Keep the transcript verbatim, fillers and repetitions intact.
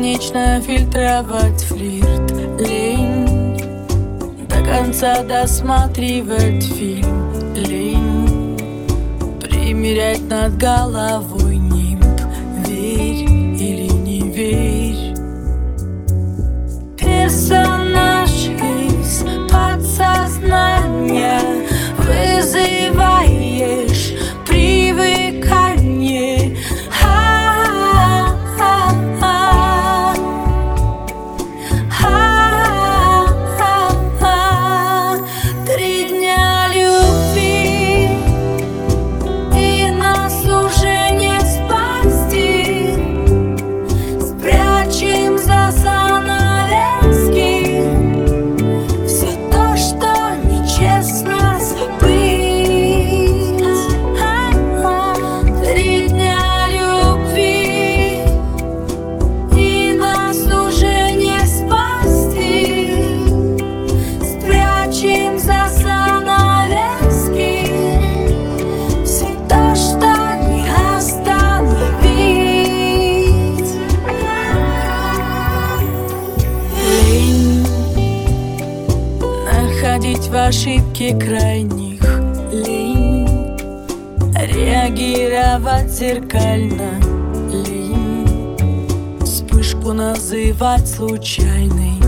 бесконечно фильтровать флирт, лень до конца досматривать фильм, лень примерять над головой нимб. Верь или не верь, персонаж из подсознания, вызываешь привыкание. Три дня любви, и нас уже не спасти. Спрячем за занавески все то, что нечестно забыть. Три дня любви, и нас уже не спасти. Спрячем за занавески все то, что не остановить. Лень находить в ошибке крайних, лень реагировать зеркально, лень вспышку называть случайной,